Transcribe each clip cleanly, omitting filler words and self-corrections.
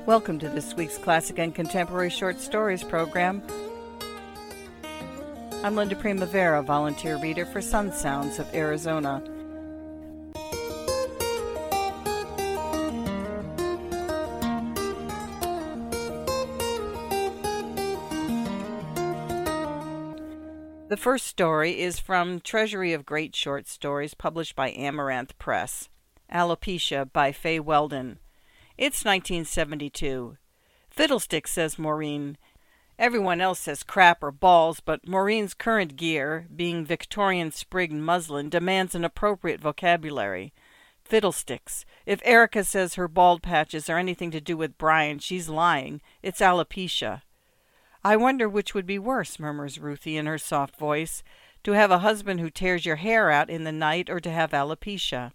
Welcome to this week's Classic and Contemporary Short Stories program. I'm Linda Primavera, volunteer reader for Sun Sounds of Arizona. The first story is from Treasury of Great Short Stories, published by Amaranth Press. Alopecia by Fay Weldon. It's 1972. Fiddlesticks, says Maureen. Everyone else says crap or balls, but Maureen's current gear, being Victorian sprigged muslin, demands an appropriate vocabulary. Fiddlesticks. If Erica says her bald patches are anything to do with Brian, she's lying. It's alopecia. I wonder which would be worse, murmurs Ruthie in her soft voice, to have a husband who tears your hair out in the night or to have alopecia.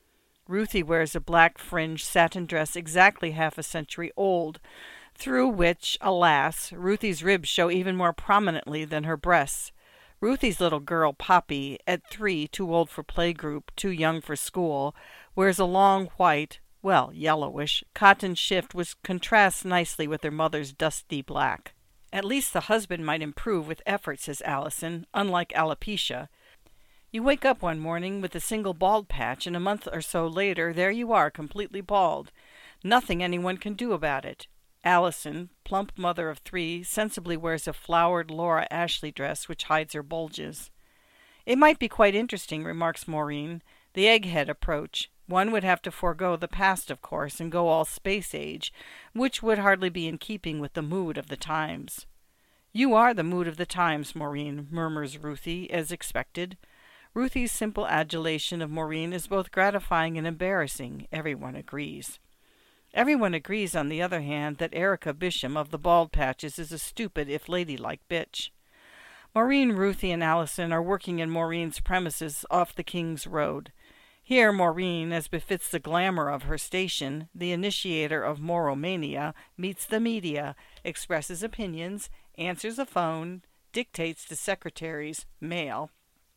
Ruthie wears a black fringed satin dress exactly half a century old, through which, alas, Ruthie's ribs show even more prominently than her breasts. Ruthie's little girl, Poppy, at 3, too old for playgroup, too young for school, wears a long white, well, yellowish, cotton shift which contrasts nicely with her mother's dusty black. At least the husband might improve with effort, says Allison, unlike alopecia. You wake up one morning with a single bald patch, and a month or so later, there you are, completely bald. Nothing anyone can do about it. Allison, plump mother of 3, sensibly wears a flowered Laura Ashley dress which hides her bulges. It might be quite interesting, remarks Maureen, the egghead approach. One would have to forego the past, of course, and go all space age, which would hardly be in keeping with the mood of the times. You are the mood of the times, Maureen, murmurs Ruthie, as expected. Ruthie's simple adulation of Maureen is both gratifying and embarrassing, everyone agrees. Everyone agrees, on the other hand, that Erica Bisham of the bald patches is a stupid, if ladylike, bitch. Maureen, Ruthie, and Allison are working in Maureen's premises off the King's Road. Here Maureen, as befits the glamour of her station, the initiator of moromania, meets the media, expresses opinions, answers a phone, dictates to secretaries, male,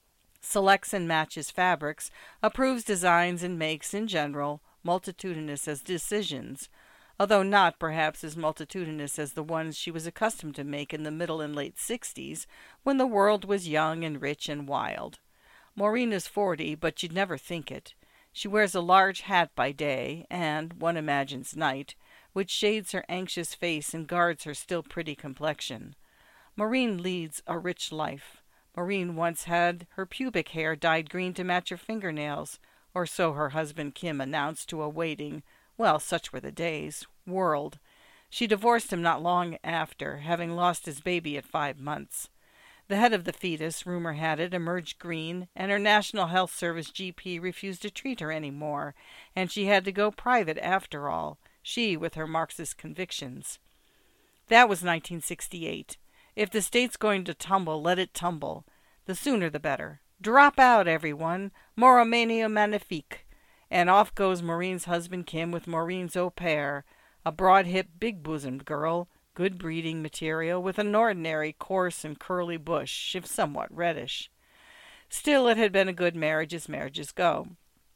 selects and matches fabrics, approves designs and makes, in general, multitudinous as decisions, although not, perhaps, as multitudinous as the ones she was accustomed to make in the middle and late 60s, when the world was young and rich and wild. Maureen is 40, but you'd never think it. She wears a large hat by day, and, one imagines night, which shades her anxious face and guards her still pretty complexion. Maureen leads a rich life. Maureen once had her pubic hair dyed green to match her fingernails, or so her husband Kim announced to a waiting, well, such were the days, world. She divorced him not long after, having lost his baby at 5 months. The head of the fetus, rumor had it, emerged green, and her National Health Service GP refused to treat her any more, and she had to go private after all, she with her Marxist convictions. That was 1968. If the state's going to tumble, let it tumble. The sooner the better. Drop out, everyone. Moromania magnifique. And off goes Maureen's husband Kim with Maureen's au pair, a broad-hipped, big-bosomed girl, good breeding material, with an ordinary, coarse and curly bush, if somewhat reddish. Still, it had been a good marriage as marriages go.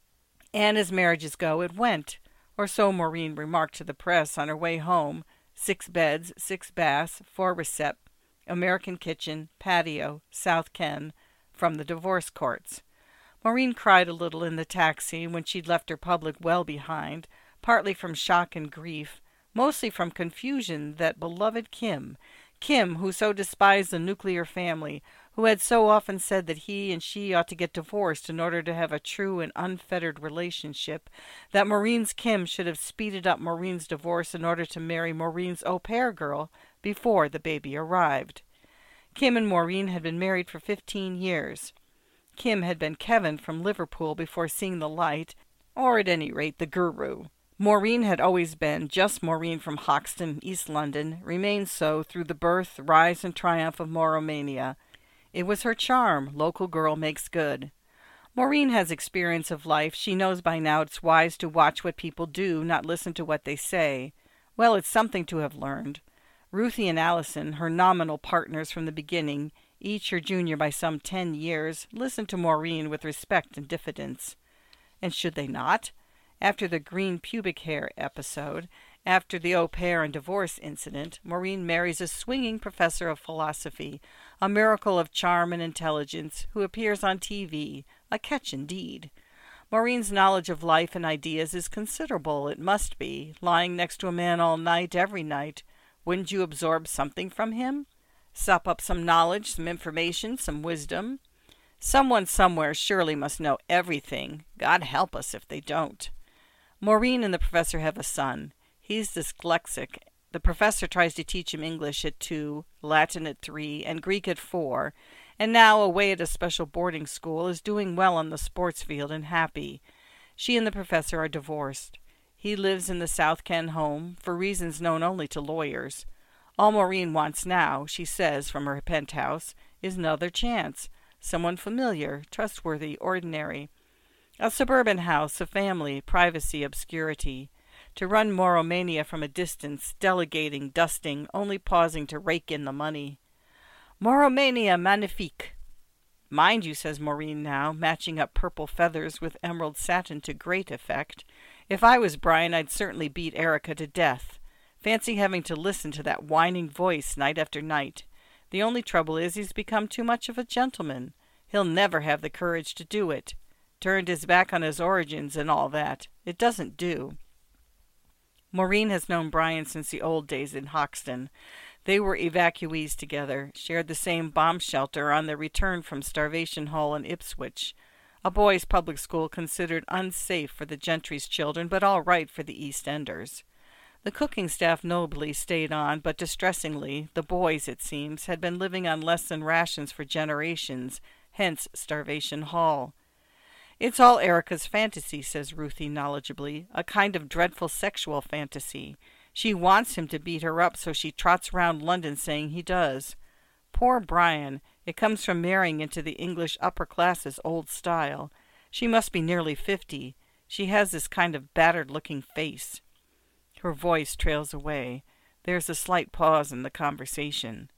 And as marriages go, it went, or so Maureen remarked to the press on her way home. 6 beds, 6 baths, 4 recep, American kitchen, patio, South Ken, from the divorce courts. Maureen cried a little in the taxi when she'd left her public well behind, partly from shock and grief, mostly from confusion that beloved Kim, who so despised the nuclear family, who had so often said that he and she ought to get divorced in order to have a true and unfettered relationship, that Maureen's Kim should have speeded up Maureen's divorce in order to marry Maureen's au pair girl before the baby arrived. Kim and Maureen had been married for 15 years. Kim had been Kevin from Liverpool before seeing the light, or at any rate the guru. Maureen had always been just Maureen from Hoxton, East London, remained so through the birth, rise, and triumph of moromania. It was her charm, local girl makes good. Maureen has experience of life. She knows by now it's wise to watch what people do, not listen to what they say. Well, it's something to have learned. Ruthie and Allison, her nominal partners from the beginning, each her junior by some 10 years, listened to Maureen with respect and diffidence. And should they not? After the green pubic hair episode, After the au pair and divorce incident, Maureen marries a swinging professor of philosophy, a miracle of charm and intelligence, who appears on TV, a catch indeed. Maureen's knowledge of life and ideas is considerable, it must be, lying next to a man all night, every night. Wouldn't you absorb something from him? Sup up some knowledge, some information, some wisdom? Someone somewhere surely must know everything. God help us if they don't. Maureen and the professor have a son. He's dyslexic. The professor tries to teach him English at 2, Latin at 3, and Greek at 4, and now, away at a special boarding school, is doing well on the sports field and happy. She and the professor are divorced. He lives in the South Ken home, for reasons known only to lawyers. All Maureen wants now, she says from her penthouse, is another chance. Someone familiar, trustworthy, ordinary. A suburban house, a family, privacy, obscurity. To run Moromania from a distance, delegating, dusting, only pausing to rake in the money. Moromania magnifique. Mind you, says Maureen now, matching up purple feathers with emerald satin to great effect. If I was Brian, I'd certainly beat Erica to death. Fancy having to listen to that whining voice night after night. The only trouble is he's become too much of a gentleman. He'll never have the courage to do it. Turned his back on his origins and all that. It doesn't do. Maureen has known Brian since the old days in Hoxton. They were evacuees together, shared the same bomb shelter on their return from Starvation Hall in Ipswich, a boys' public school considered unsafe for the gentry's children, but all right for the East Enders. The cooking staff nobly stayed on, but distressingly, the boys, it seems, had been living on less than rations for generations, hence Starvation Hall. It's all Erica's fantasy, says Ruthie knowledgeably, a kind of dreadful sexual fantasy. She wants him to beat her up, so she trots round London saying he does. Poor Brian, it comes from marrying into the English upper classes' old style. She must be nearly 50. She has this kind of battered-looking face. Her voice trails away. There's a slight pause in the conversation.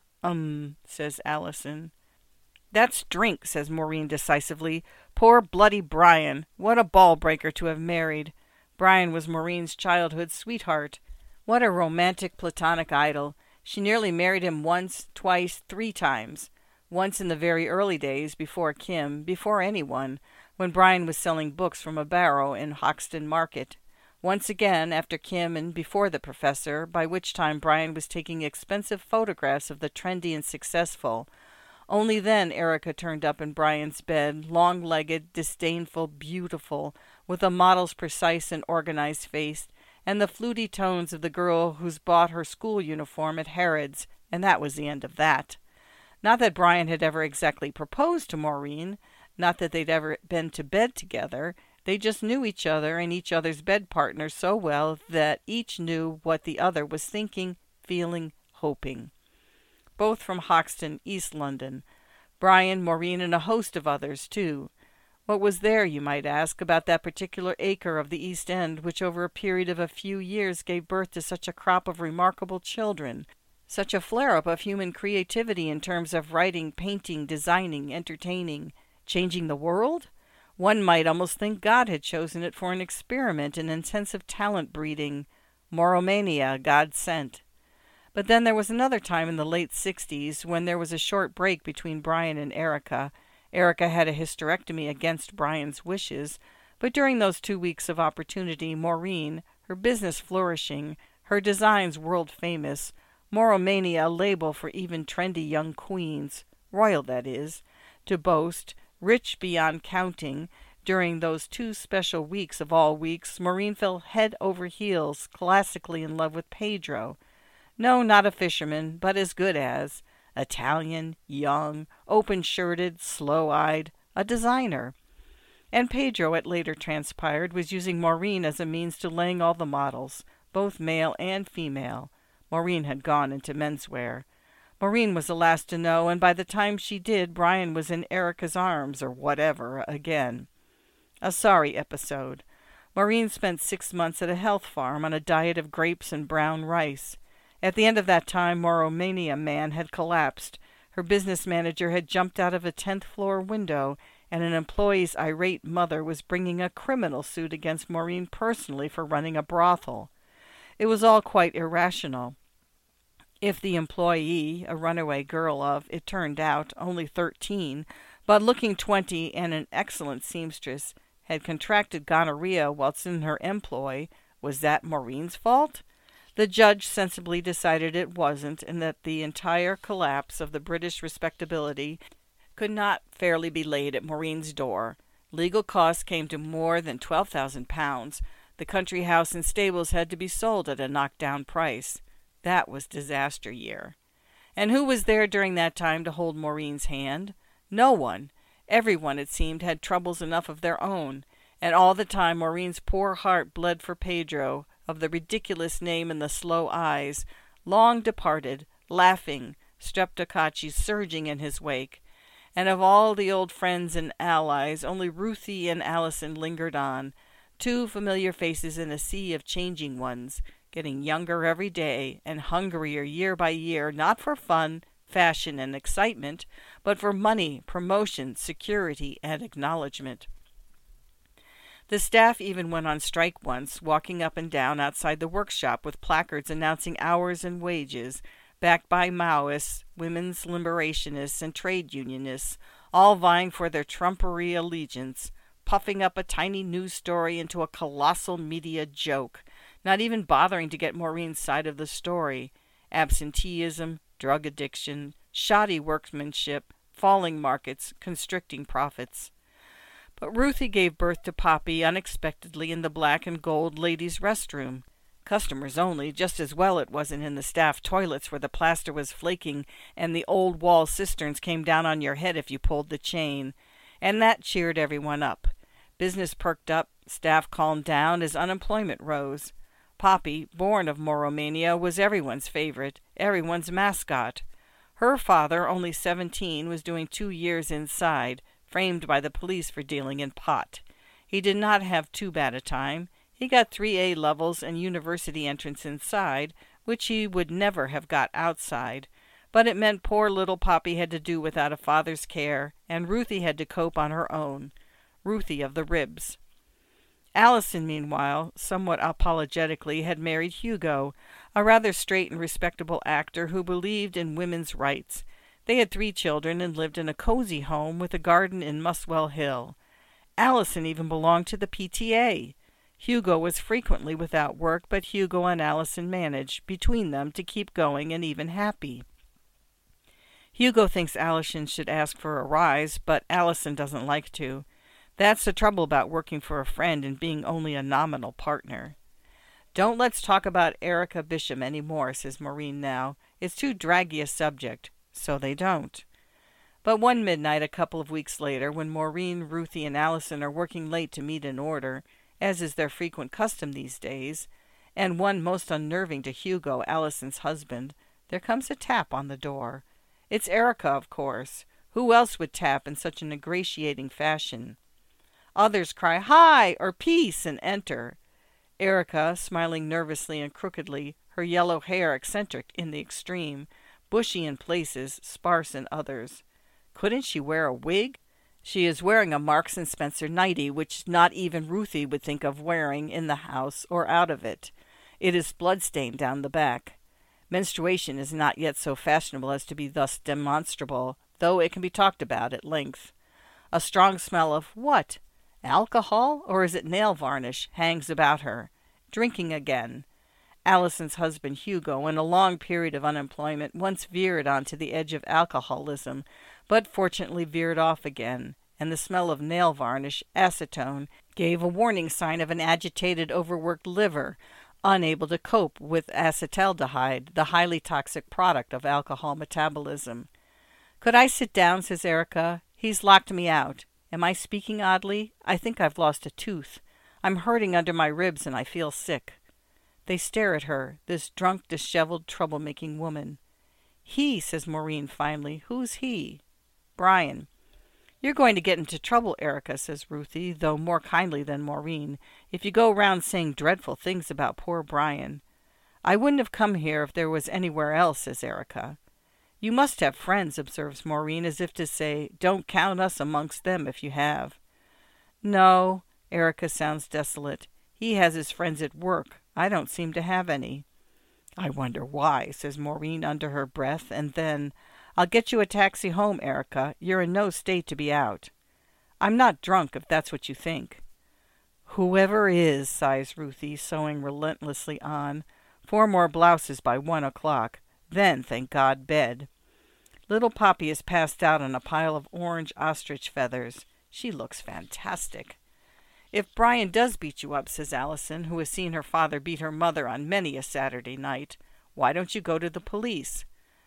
Says Allison. That's drink, says Maureen decisively. Poor bloody Brian. What a ball-breaker to have married. Brian was Maureen's childhood sweetheart. What a romantic platonic idol. She nearly married him once, twice, 3 times. Once in the very early days, before Kim, before anyone, when Brian was selling books from a barrow in Hoxton Market. Once again after Kim and before the professor, by which time Brian was taking expensive photographs of the trendy and successful. Only then Erica turned up in Brian's bed, long-legged, disdainful, beautiful, with a model's precise and organized face, and the fluty tones of the girl who's bought her school uniform at Harrods, and that was the end of that. Not that Brian had ever exactly proposed to Maureen, not that they'd ever been to bed together. They just knew each other and each other's bed partners so well that each knew what the other was thinking, feeling, hoping. Both from Hoxton, East London. Brian, Maureen, and a host of others, too. What was there, you might ask, about that particular acre of the East End which over a period of a few years gave birth to such a crop of remarkable children, such a flare-up of human creativity in terms of writing, painting, designing, entertaining, changing the world? One might almost think God had chosen it for an experiment in intensive talent breeding. Moromania, God sent. But then there was another time in the late 60s when there was a short break between Brian and Erica. Erica had a hysterectomy against Brian's wishes, but during those 2 weeks of opportunity, Maureen, her business flourishing, her designs world-famous, Moromania a label for even trendy young queens, royal that is, to boast, rich beyond counting, during those 2 special weeks of all weeks, Maureen fell head over heels, classically in love with Pedro. No, not a fisherman, but as good as. Italian, young, open-shirted, slow-eyed, a designer. And Pedro, it later transpired, was using Maureen as a means to laying all the models, both male and female. Maureen had gone into menswear. Maureen was the last to know, and by the time she did, Brian was in Erica's arms, or whatever, again. A sorry episode. Maureen spent 6 months at a health farm on a diet of grapes and brown rice. At the end of that time, Moromania man had collapsed. Her business manager had jumped out of a 10th-floor window, and an employee's irate mother was bringing a criminal suit against Maureen personally for running a brothel. It was all quite irrational. If the employee, a runaway girl of, it turned out, only 13, but looking 20 and an excellent seamstress, had contracted gonorrhea whilst in her employ, was that Maureen's fault? The judge sensibly decided it wasn't, and that the entire collapse of the British respectability could not fairly be laid at Maureen's door. Legal costs came to more than £12,000. The country house and stables had to be sold at a knockdown price. That was disaster year. And who was there during that time to hold Maureen's hand? No one. Everyone, it seemed, had troubles enough of their own, and all the time Maureen's poor heart bled for Pedro, of the ridiculous name and the slow eyes, long departed, laughing, streptococcus surging in his wake. And of all the old friends and allies, only Ruthie and Allison lingered on, two familiar faces in a sea of changing ones, getting younger every day and hungrier year by year, not for fun, fashion, and excitement, but for money, promotion, security, and acknowledgment. The staff even went on strike once, walking up and down outside the workshop with placards announcing hours and wages, backed by Maoists, women's liberationists, and trade unionists, all vying for their trumpery allegiance, puffing up a tiny news story into a colossal media joke, not even bothering to get Maureen's side of the story. Absenteeism, drug addiction, shoddy workmanship, falling markets, constricting profits. But Ruthie gave birth to Poppy unexpectedly in the black and gold ladies' restroom. Customers only, just as well it wasn't in the staff toilets where the plaster was flaking and the old wall cisterns came down on your head if you pulled the chain. And that cheered everyone up. Business perked up, staff calmed down as unemployment rose. Poppy, born of Moromania, was everyone's favorite, everyone's mascot. Her father, only 17, was doing 2 years inside, framed by the police for dealing in pot. He did not have too bad a time. He got 3 A levels and university entrance inside, which he would never have got outside. But it meant poor little Poppy had to do without a father's care, and Ruthie had to cope on her own. Ruthie of the ribs. Allison, meanwhile, somewhat apologetically, had married Hugo, a rather straight and respectable actor who believed in women's rights. They had 3 children and lived in a cozy home with a garden in Muswell Hill. Allison even belonged to the PTA. Hugo was frequently without work, but Hugo and Allison managed, between them, to keep going and even happy. Hugo thinks Allison should ask for a rise, but Allison doesn't like to. That's the trouble about working for a friend and being only a nominal partner. "Don't let's talk about Erica Bishop any more," says Maureen now. "It's too draggy a subject." So they don't. But one midnight a couple of weeks later, when Maureen, Ruthie, and Allison are working late to meet an order, as is their frequent custom these days, and one most unnerving to Hugo, Allison's husband, there comes a tap on the door. It's Erica, of course. Who else would tap in such an ingratiating fashion? Others cry, "Hi!" or "Peace!" and enter. Erica, smiling nervously and crookedly, her yellow hair eccentric in the extreme, bushy in places, sparse in others. Couldn't she wear a wig? She is wearing a Marks and Spencer nightie, which not even Ruthie would think of wearing in the house or out of it. It is blood-stained down the back. Menstruation is not yet so fashionable as to be thus demonstrable, though it can be talked about at length. A strong smell of what? Alcohol, or is it nail varnish, hangs about her. Drinking again. Allison's husband Hugo, in a long period of unemployment, once veered onto the edge of alcoholism, but fortunately veered off again, and the smell of nail varnish, acetone, gave a warning sign of an agitated, overworked liver, unable to cope with acetaldehyde, the highly toxic product of alcohol metabolism. "Could I sit down?" says Erica. "He's locked me out. Am I speaking oddly? I think I've lost a tooth. I'm hurting under my ribs and I feel sick." They stare at her, this drunk, disheveled, troublemaking woman. "He," says Maureen finally. "Who's he?" "Brian." "You're going to get into trouble, Erica," says Ruthie, though more kindly than Maureen, "if you go round saying dreadful things about poor Brian." "I wouldn't have come here if there was anywhere else," says Erica. "You must have friends," observes Maureen, as if to say, "Don't count us amongst them if you have." "No," Erica sounds desolate. "He has his friends at work, I don't seem to have any. I wonder why, says Maureen under her breath, and then, I'll get you a taxi home, Erica. You're in no state to be out. I'm not drunk, if that's what you think. Whoever is, sighs Ruthie, sewing relentlessly on. 4 more blouses by 1 o'clock. Then, thank God, bed. Little Poppy is passed out on a pile of orange ostrich feathers. She looks fantastic. If Brian does beat you up, says Allison, who has seen her father beat her mother on many a Saturday night, why don't you go to the police?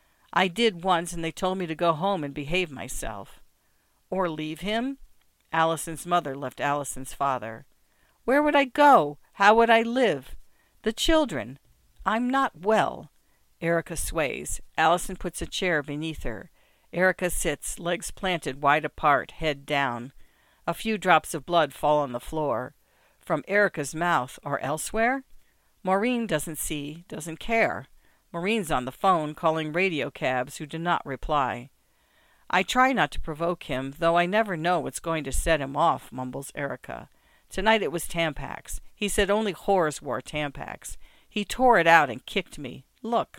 I did once, and they told me to go home and behave myself. Or leave him? Allison's mother left Allison's father. Where would I go? How would I live? The children. I'm not well. Erica sways. Allison puts a chair beneath her. Erica sits, legs planted wide apart, head down. A few drops of blood fall on the floor. From Erica's mouth, or elsewhere? Maureen doesn't see, doesn't care. Maureen's on the phone, calling radio cabs who do not reply. I try not to provoke him, though I never know what's going to set him off, mumbles Erica. Tonight it was Tampax. He said only whores wore Tampax. He tore it out and kicked me. Look.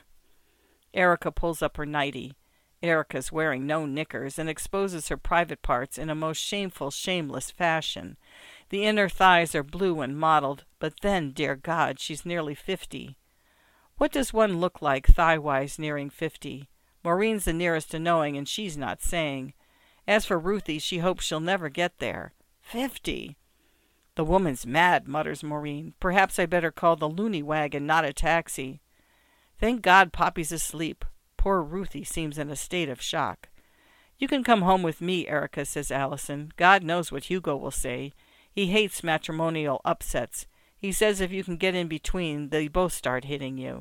Erica pulls up her nightie. Erica's wearing no knickers and exposes her private parts in a most shameful, shameless fashion. The inner thighs are blue and mottled, but then, dear God, she's nearly 50. What does one look like thigh-wise nearing 50? Maureen's the nearest to knowing, and she's not saying. As for Ruthie, she hopes she'll never get there. 50! The woman's mad, mutters Maureen. Perhaps I better call the loony wagon, not a taxi. Thank God Poppy's asleep. Poor Ruthie seems in a state of shock. You can come home with me, Erica, says Allison. God knows what Hugo will say. He hates matrimonial upsets. He says if you can get in between, they both start hitting you.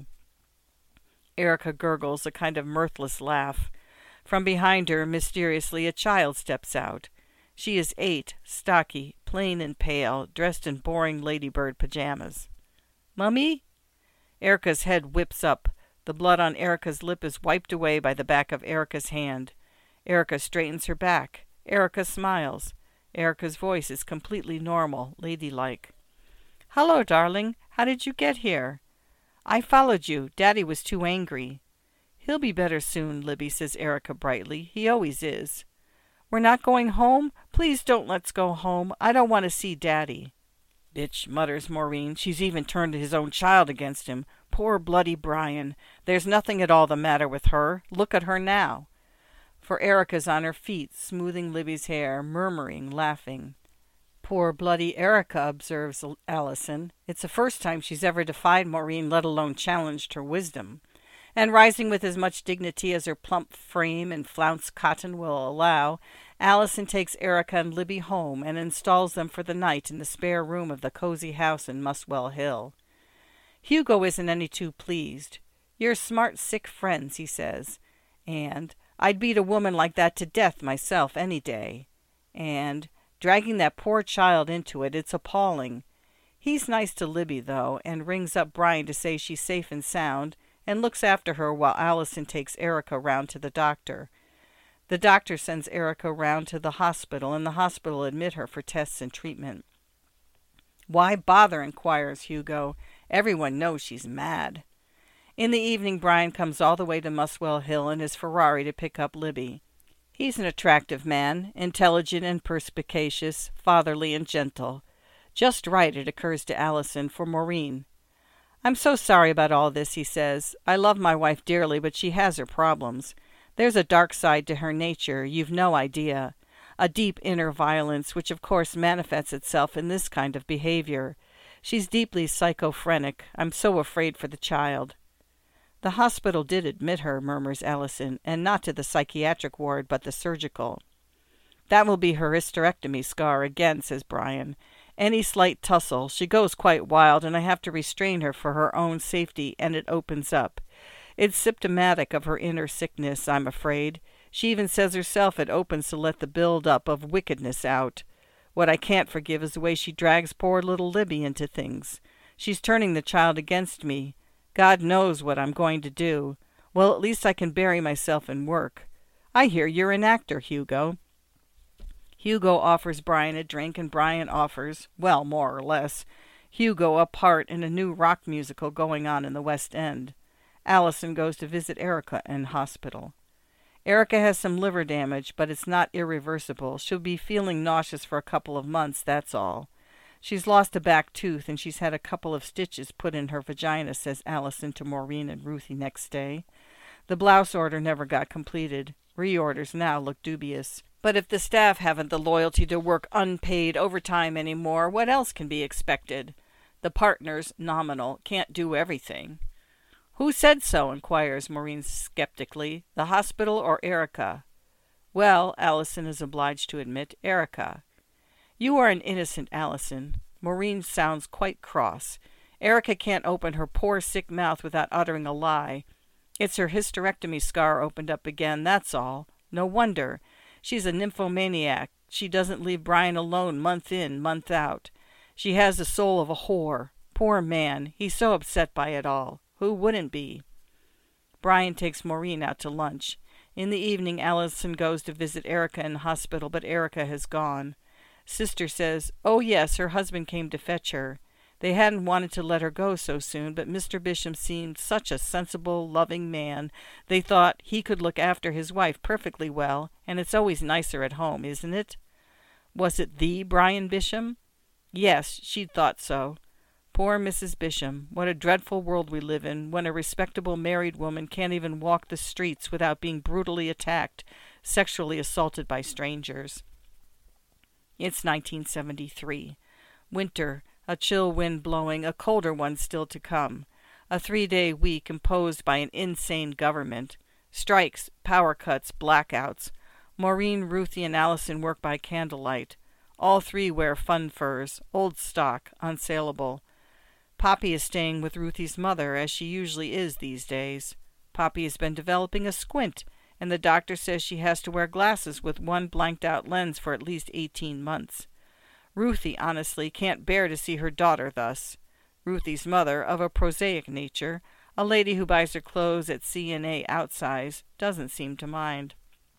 Erica gurgles a kind of mirthless laugh. From behind her, mysteriously, a child steps out. She is 8, stocky, plain and pale, dressed in boring ladybird pajamas. Mummy? Erica's head whips up. The blood on Erica's lip is wiped away by the back of Erica's hand. Erica straightens her back. Erica smiles. Erica's voice is completely normal, ladylike. Hello, darling. How did you get here? I followed you. Daddy was too angry. He'll be better soon, Libby, says Erica brightly. He always is. We're not going home? Please don't let's go home. I don't want to see Daddy. Bitch, mutters Maureen. She's even turned his own child against him. Poor bloody Brian. There's nothing at all the matter with her. Look at her now. For Erica's on her feet, smoothing Libby's hair, murmuring, laughing. Poor bloody Erica, observes Allison. It's the first time she's ever defied Maureen, let alone challenged her wisdom. And rising with as much dignity as her plump frame and flounced cotton will allow, Allison takes Erica and Libby home and installs them for the night in the spare room of the cozy house in Muswell Hill. Hugo isn't any too pleased. You're smart, sick friends, he says. And I'd beat a woman like that to death myself any day. And dragging that poor child into it, it's appalling. He's nice to Libby, though, and rings up Brian to say she's safe and sound, and looks after her while Allison takes Erica round to the doctor. The doctor sends Erica round to the hospital, and the hospital admit her for tests and treatment. Why bother, inquires Hugo. Everyone knows she's mad. In the evening, Brian comes all the way to Muswell Hill in his Ferrari to pick up Libby. He's an attractive man, intelligent and perspicacious, fatherly and gentle. Just right, it occurs to Allison, for Maureen. I'm so sorry about all this, he says. I love my wife dearly, but she has her problems. There's a dark side to her nature, you've no idea. A deep inner violence, which of course manifests itself in this kind of behavior. She's deeply schizophrenic. I'm so afraid for the child. The hospital did admit her, murmurs Allison, and not to the psychiatric ward, but the surgical. That will be her hysterectomy scar again, says Brian. Any slight tussle, she goes quite wild, and I have to restrain her for her own safety, and it opens up. It's symptomatic of her inner sickness, I'm afraid. She even says herself it opens to let the build-up of wickedness out. What I can't forgive is the way she drags poor little Libby into things. She's turning the child against me. God knows what I'm going to do. Well, at least I can bury myself in work. I hear you're an actor, Hugo. Hugo offers Brian a drink, and Brian offers, well, more or less. Hugo a part in a new rock musical going on in the West End. Allison goes to visit Erica in hospital. Erica has some liver damage, but it's not irreversible. She'll be feeling nauseous for a couple of months, that's all. She's lost a back tooth, and she's had a couple of stitches put in her vagina, says Allison to Maureen and Ruthie next day. The blouse order never got completed. Reorders now look dubious. But if the staff haven't the loyalty to work unpaid overtime anymore, what else can be expected? The partners, nominal, can't do everything. Who said so? Inquires Maureen skeptically. The hospital or Erica? Well, Allison is obliged to admit, Erica. You are an innocent, Allison. Maureen sounds quite cross. Erica can't open her poor sick mouth without uttering a lie. It's her hysterectomy scar opened up again, that's all. No wonder. She's a nymphomaniac. She doesn't leave Brian alone month in, month out. She has the soul of a whore. Poor man. He's so upset by it all. Who wouldn't be? Brian takes Maureen out to lunch. In the evening, Allison goes to visit Erica in hospital, but Erica has gone. Sister says, oh yes, her husband came to fetch her. They hadn't wanted to let her go so soon, but Mr. Bisham seemed such a sensible, loving man. They thought he could look after his wife perfectly well, and it's always nicer at home, isn't it? Was it the Brian Bisham? Yes, she'd thought so. Poor Mrs. Bisham. What a dreadful world we live in, when a respectable married woman can't even walk the streets without being brutally attacked, sexually assaulted by strangers. It's 1973. Winter, a chill wind blowing, a colder one still to come. A 3-day week imposed by an insane government. Strikes, power cuts, blackouts. Maureen, Ruthie, and Allison work by candlelight. All three wear fun furs, old stock, unsaleable. Poppy is staying with Ruthie's mother, as she usually is these days. Poppy has been developing a squint, and the doctor says she has to wear glasses with one blanked-out lens for at least 18 months. Ruthie, honestly, can't bear to see her daughter thus. Ruthie's mother, of a prosaic nature, a lady who buys her clothes at C&A outsize, doesn't seem to mind.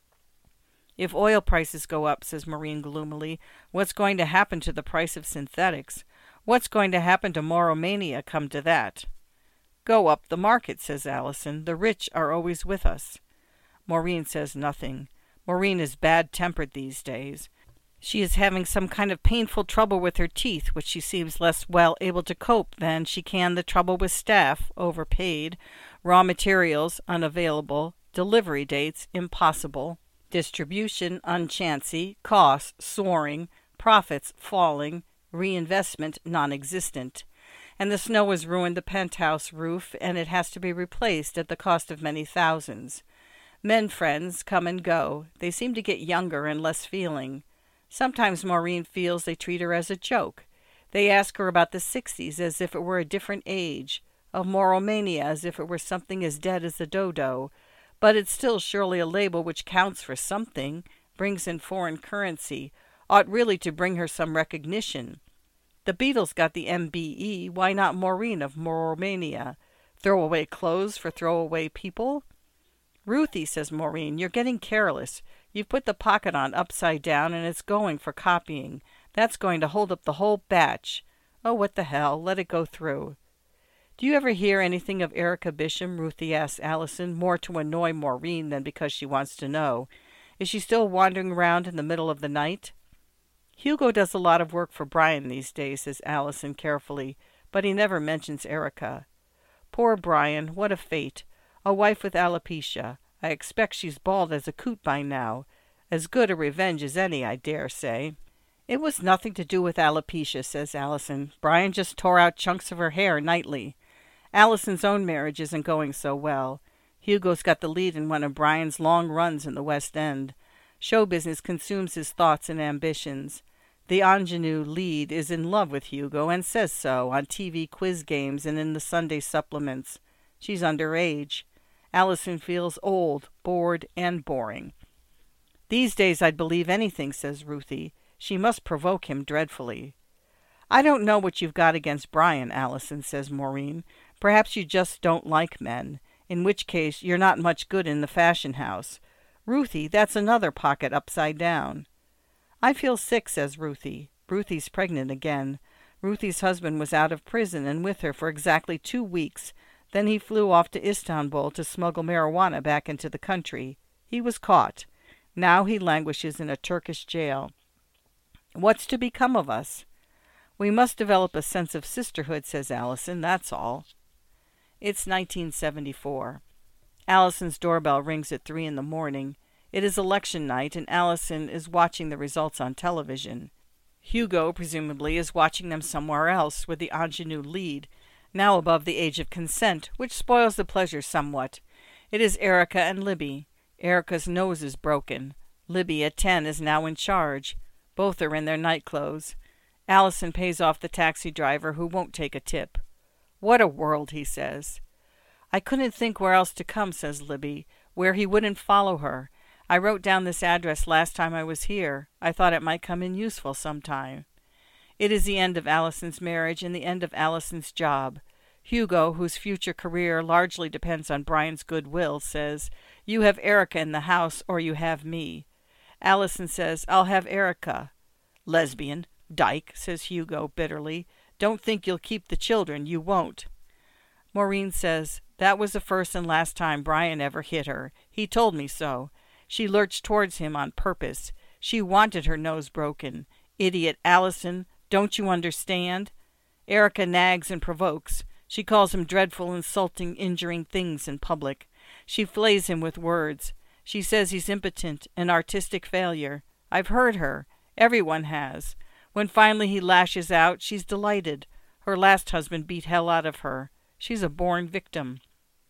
If oil prices go up, says Maureen gloomily, what's going to happen to the price of synthetics? What's going to happen to moromania, come to that? Go up the market, says Allison. The rich are always with us. Maureen says nothing. Maureen is bad-tempered these days. She is having some kind of painful trouble with her teeth, which she seems less well able to cope than she can the trouble with staff, overpaid, raw materials, unavailable, delivery dates, impossible, distribution, unchancy, costs, soaring, profits, falling, reinvestment, non-existent. And the snow has ruined the penthouse roof, and it has to be replaced at the cost of many thousands. Men friends come and go. They seem to get younger and less feeling. Sometimes Maureen feels they treat her as a joke. They ask her about the 60s as if it were a different age, of moromania as if it were something as dead as the dodo. But it's still surely a label which counts for something, brings in foreign currency, ought really to bring her some recognition. The Beatles got the MBE, why not Maureen of moromania? Throw away clothes for throwaway people? Ruthie, says Maureen, you're getting careless. You've put the pocket on upside down, and it's going for copying. That's going to hold up the whole batch. Oh, what the hell, let it go through. Do you ever hear anything of Erica Bisham? Ruthie asks Allison, more to annoy Maureen than because she wants to know. Is she still wandering around in the middle of the night? Hugo does a lot of work for Brian these days, says Allison carefully, but he never mentions Erica. Poor Brian, what a fate. A wife with alopecia. I expect she's bald as a coot by now. As good a revenge as any, I dare say. It was nothing to do with alopecia, says Allison. Brian just tore out chunks of her hair nightly. Allison's own marriage isn't going so well. Hugo's got the lead in one of Brian's long runs in the West End. Show business consumes his thoughts and ambitions. The ingenue lead is in love with Hugo and says so on TV quiz games and in the Sunday supplements. She's underage. Allison feels old, bored, and boring. These days I'd believe anything, says Ruthie. She must provoke him dreadfully. I don't know what you've got against Brian, Allison, says Maureen. Perhaps you just don't like men, in which case you're not much good in the fashion house. Ruthie, that's another pocket upside down. I feel sick, says Ruthie. Ruthie's pregnant again. Ruthie's husband was out of prison and with her for exactly 2 weeks. Then he flew off to Istanbul to smuggle marijuana back into the country. He was caught. Now he languishes in a Turkish jail. What's to become of us? We must develop a sense of sisterhood, says Allison, that's all. It's 1974. Allison's doorbell rings at 3 in the morning. It is election night, and Allison is watching the results on television. Hugo, presumably, is watching them somewhere else, with the ingenue lead, now above the age of consent, which spoils the pleasure somewhat. It is Erica and Libby. Erica's nose is broken. Libby, at 10, is now in charge. Both are in their nightclothes. Allison pays off the taxi driver, who won't take a tip. What a world, he says. I couldn't think where else to come, says Libby, where he wouldn't follow her. I wrote down this address last time I was here. I thought it might come in useful sometime. It is the end of Allison's marriage and the end of Allison's job. Hugo, whose future career largely depends on Brian's goodwill, says, "You have Erica in the house, or you have me." Allison says, "I'll have Erica." "Lesbian, dyke," says Hugo bitterly. "Don't think you'll keep the children. You won't." Maureen says, "That was the first and last time Brian ever hit her. He told me so. She lurched towards him on purpose. She wanted her nose broken. Idiot Allison, don't you understand?" Erica nags and provokes. She calls him dreadful, insulting, injuring things in public. She flays him with words. She says he's impotent, an artistic failure. I've heard her. Everyone has. When finally he lashes out, she's delighted. Her last husband beat hell out of her. She's a born victim.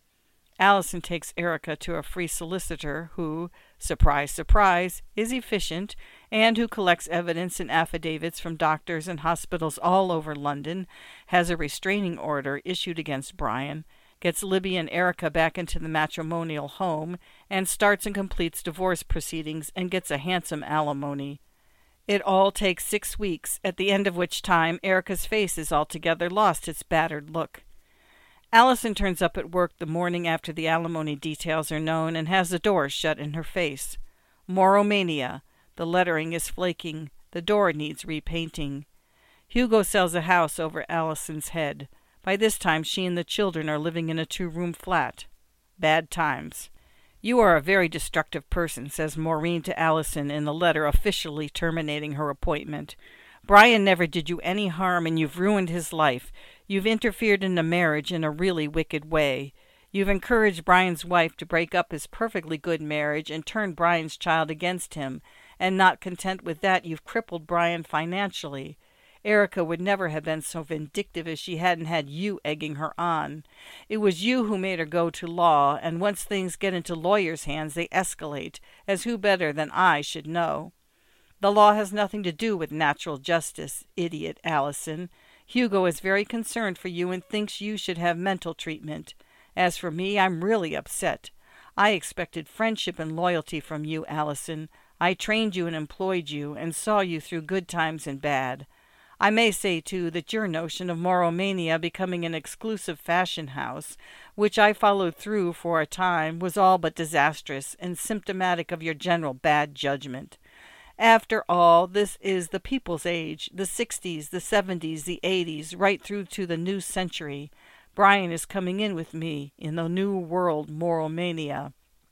Allison takes Erica to a free solicitor who, surprise, surprise, is efficient, and who collects evidence and affidavits from doctors and hospitals all over London, has a restraining order issued against Brian, gets Libby and Erica back into the matrimonial home, and starts and completes divorce proceedings and gets a handsome alimony. It all takes 6 weeks, at the end of which time Erica's face has altogether lost its battered look. Allison turns up at work the morning after the alimony details are known and has the door shut in her face. Moromania. The lettering is flaking. The door needs repainting. Hugo sells a house over Allison's head. By this time she and the children are living in a 2-room flat. Bad times. "You are a very destructive person," says Maureen to Allison in the letter officially terminating her appointment. "Brian never did you any harm, and you've ruined his life. You've interfered in the marriage in a really wicked way. You've encouraged Brian's wife to break up his perfectly good marriage and turn Brian's child against him, and not content with that, you've crippled Brian financially. Erica would never have been so vindictive if she hadn't had you egging her on. It was you who made her go to law, and once things get into lawyers' hands they escalate, as who better than I should know? The law has nothing to do with natural justice, idiot Allison. Hugo is very concerned for you and thinks you should have mental treatment. As for me, I'm really upset. I expected friendship and loyalty from you, Allison. I trained you and employed you, and saw you through good times and bad. I may say, too, that your notion of Moromania becoming an exclusive fashion house, which I followed through for a time, was all but disastrous and symptomatic of your general bad judgment. After all, this is the people's age, the 60s, the 70s, the 80s, right through to the new century. Brian is coming in with me in the new world Moromania.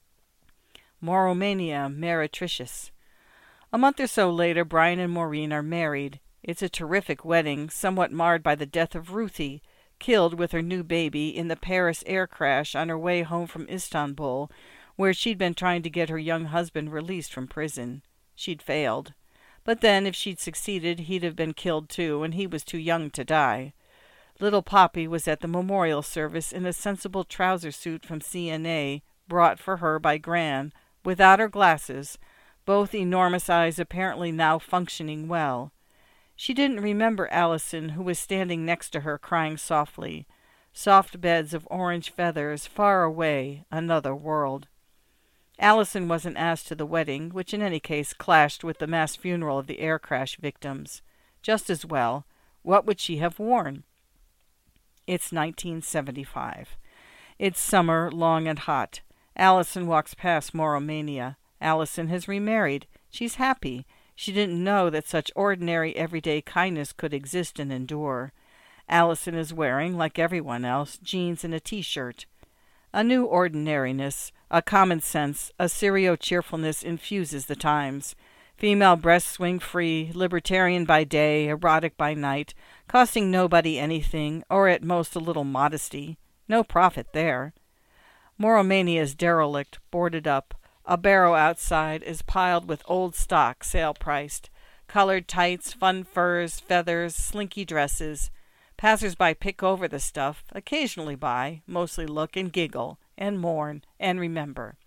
Moromania meretricious. A month or so later, Brian and Maureen are married. It's a terrific wedding, somewhat marred by the death of Ruthie, killed with her new baby in the Paris air crash on her way home from Istanbul, where she'd been trying to get her young husband released from prison. She'd failed. But then, if she'd succeeded, he'd have been killed too, and he was too young to die. Little Poppy was at the memorial service in a sensible trouser suit from C&A, brought for her by Gran, without her glasses, both enormous eyes apparently now functioning well. She didn't remember Allison, who was standing next to her crying softly. Soft beds of orange feathers, far away, another world. Allison wasn't asked to the wedding, which in any case clashed with the mass funeral of the air crash victims. Just as well. What would she have worn? It's 1975. It's summer, long and hot. Allison walks past Moromania. Allison has remarried. She's happy. She didn't know that such ordinary everyday kindness could exist and endure. Allison is wearing, like everyone else, jeans and a t-shirt. A new ordinariness, a common sense, a serio cheerfulness infuses the times. Female breasts swing free, libertarian by day, erotic by night, costing nobody anything, or at most a little modesty. No profit there. Moromania is derelict, boarded up. A barrow outside is piled with old stock, sale-priced. Colored tights, fun furs, feathers, slinky dresses. Passers-by pick over the stuff, occasionally buy, mostly look and giggle, and mourn, and remember.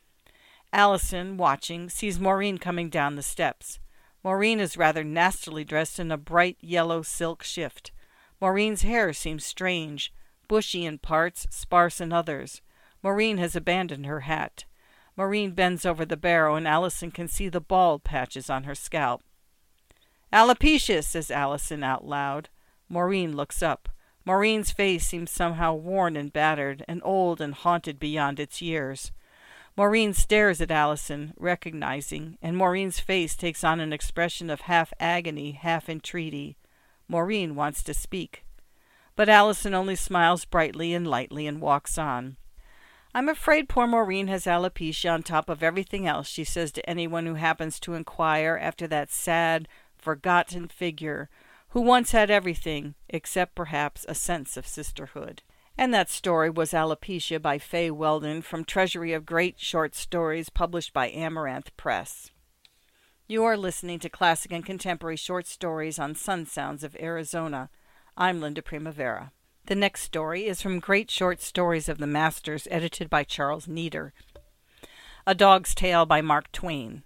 Allison, watching, sees Maureen coming down the steps. Maureen is rather nastily dressed in a bright yellow silk shift. Maureen's hair seems strange, bushy in parts, sparse in others. Maureen has abandoned her hat. Maureen bends over the barrow, and Allison can see the bald patches on her scalp. "Alopecia," says Allison out loud. Maureen looks up. Maureen's face seems somehow worn and battered, and old and haunted beyond its years. Maureen stares at Allison, recognizing, and Maureen's face takes on an expression of half agony, half entreaty. Maureen wants to speak. But Allison only smiles brightly and lightly and walks on. "I'm afraid poor Maureen has alopecia on top of everything else," she says to anyone who happens to inquire after that sad, forgotten figure who once had everything, except perhaps a sense of sisterhood. And that story was Alopecia by Fay Weldon from Treasury of Great Short Stories published by Amaranth Press. You are listening to Classic and Contemporary Short Stories on Sun Sounds of Arizona. I'm Linda Primavera. The next story is from Great Short Stories of the Masters, edited by Charles Nieder. A Dog's Tale by Mark Twain.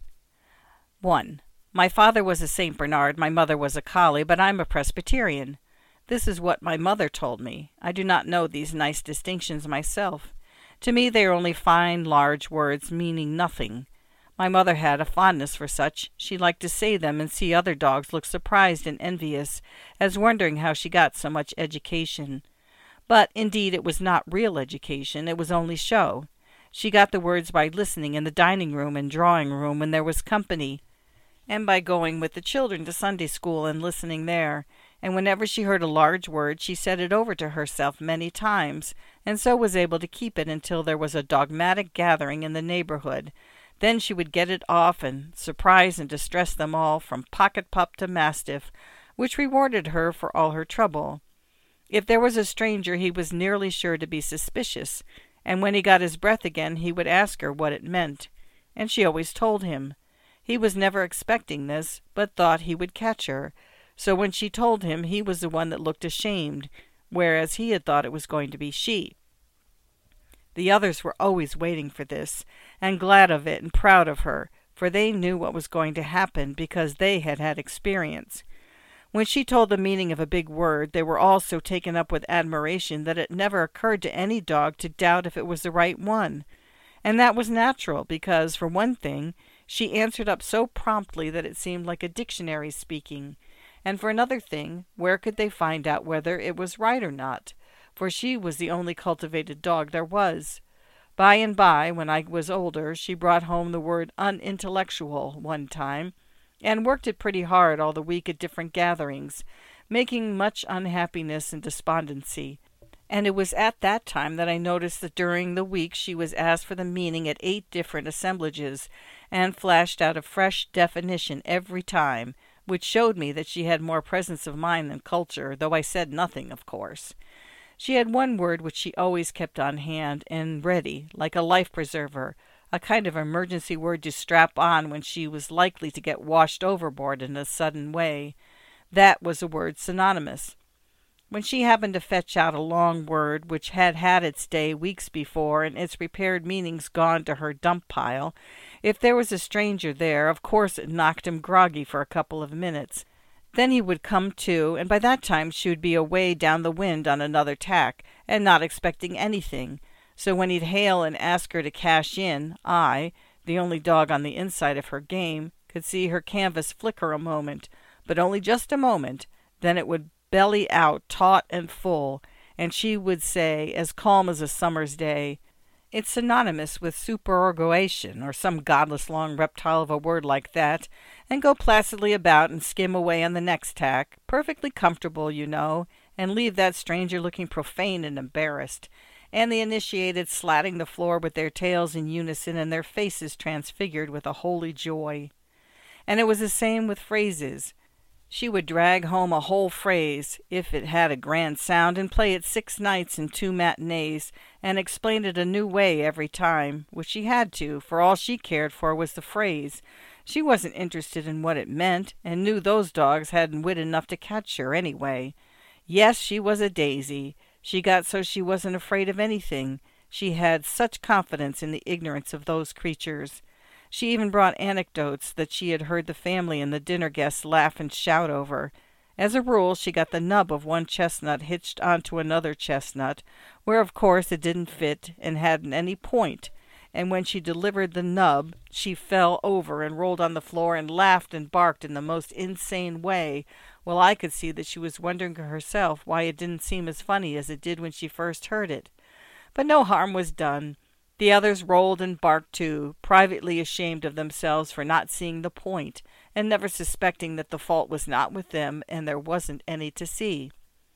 1. My father was a St. Bernard, my mother was a collie, but I'm a Presbyterian. This is what my mother told me. I do not know these nice distinctions myself. To me they are only fine, large words meaning nothing. My mother had a fondness for such. She liked to say them and see other dogs look surprised and envious, as wondering how she got so much education. But, indeed, it was not real education, it was only show. She got the words by listening in the dining room and drawing room when there was company, and by going with the children to Sunday school and listening there. And whenever she heard a large word, she said it over to herself many times, and so was able to keep it until there was a dogmatic gathering in the neighborhood. Then she would get it off and surprise and distress them all, from pocket pup to mastiff, which rewarded her for all her trouble. If there was a stranger, he was nearly sure to be suspicious, and when he got his breath again, he would ask her what it meant, and she always told him. He was never expecting this, but thought he would catch her, so when she told him, he was the one that looked ashamed, whereas he had thought it was going to be she. The others were always waiting for this, and glad of it and proud of her, for they knew what was going to happen because they had had experience. When she told the meaning of a big word, they were all so taken up with admiration that it never occurred to any dog to doubt if it was the right one. And that was natural, because, for one thing, she answered up so promptly that it seemed like a dictionary speaking. And for another thing, where could they find out whether it was right or not? For she was the only cultivated dog there was. By and by, when I was older, she brought home the word unintellectual one time, and worked it pretty hard all the week at different gatherings, making much unhappiness and despondency. And it was at that time that I noticed that during the week she was asked for the meaning at 8 different assemblages, and flashed out a fresh definition every time, which showed me that she had more presence of mind than culture, though I said nothing, of course. She had one word which she always kept on hand and ready, like a life-preserver, a kind of emergency word to strap on when she was likely to get washed overboard in a sudden way. That was a word synonymous. When she happened to fetch out a long word which had had its day weeks before and its prepared meanings gone to her dump pile, if there was a stranger there, of course it knocked him groggy for a couple of minutes. Then he would come to, and by that time she would be away down the wind on another tack, and not expecting anything. So when he'd hail and ask her to cash in, I, the only dog on the inside of her game, could see her canvas flicker a moment, but only just a moment. Then it would belly out taut and full, and she would say, as calm as a summer's day, It's synonymous with supererogation, or some godless long reptile of a word like that, and go placidly about and skim away on the next tack, perfectly comfortable, you know, and leave that stranger looking profane and embarrassed, and the initiated slatting the floor with their tails in unison and their faces transfigured with a holy joy. And it was the same with phrases. She would drag home a whole phrase, if it had a grand sound, and play it 6 nights and 2 matinees, and explain it a new way every time, which she had to, for all she cared for was the phrase. She wasn't interested in what it meant, and knew those dogs hadn't wit enough to catch her anyway. Yes, she was a daisy. She got so she wasn't afraid of anything. She had such confidence in the ignorance of those creatures. She even brought anecdotes that she had heard the family and the dinner guests laugh and shout over. As a rule, she got the nub of one chestnut hitched onto another chestnut, where of course it didn't fit and hadn't any point, and when she delivered the nub, she fell over and rolled on the floor and laughed and barked in the most insane way, while I could see that she was wondering to herself why it didn't seem as funny as it did when she first heard it. But no harm was done. The others rolled and barked too, privately ashamed of themselves for not seeing the point, and never suspecting that the fault was not with them, and there wasn't any to see.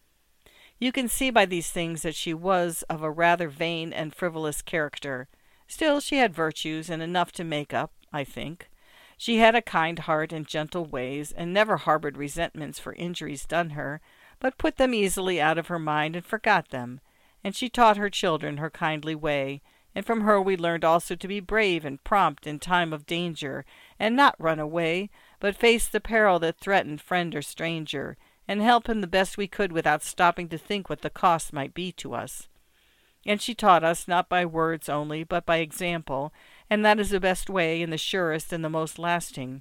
You can see by these things that she was of a rather vain and frivolous character. Still, she had virtues, and enough to make up, I think. She had a kind heart and gentle ways, and never harbored resentments for injuries done her, but put them easily out of her mind and forgot them. And she taught her children her kindly way, and from her we learned also to be brave and prompt in time of danger, and not run away, but face the peril that threatened friend or stranger, and help him the best we could without stopping to think what the cost might be to us. And she taught us not by words only, but by example, and that is the best way and the surest and the most lasting.